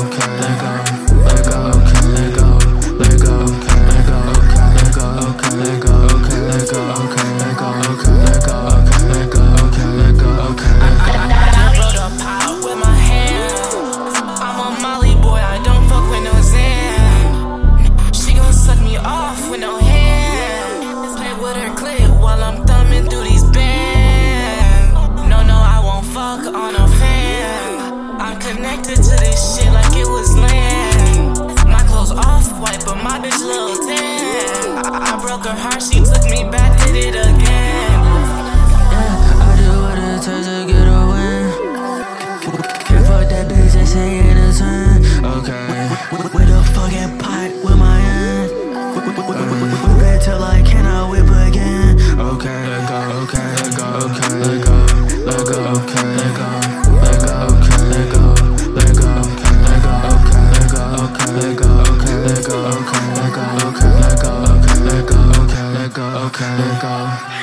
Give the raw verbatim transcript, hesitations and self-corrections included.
okay, let go, let go, okay, let go, let go, okay, let go, okay, let go, okay, let go, okay, let go, okay, let go, okay, let go, okay, let go, okay, let go, okay, let go. I just broke the pot with my hand. I'm a Molly boy, I don't fuck with no Zan. She gon' suck me off with no hand. Play with her clip while I'm thumbing through these bands. No, no, I won't fuck on a fan. I'm connected to this shit like it was land. My clothes off-white, but my bitch little tan. I, I broke her heart, she took me back, did it again. Yeah, I do what it takes to get a win. Can't fuck that bitch, they say ain't a twin. Okay, with a fucking pot with my hand. Whip it till I cannot whip again. Okay, let go, okay, let go, okay, let go, let go, okay, let go, let go, okay, let go, let go, okay, let go, okay, let go, okay, let go, okay, let go, okay, let go, okay, let go, okay, let go, okay, let go, okay, let go.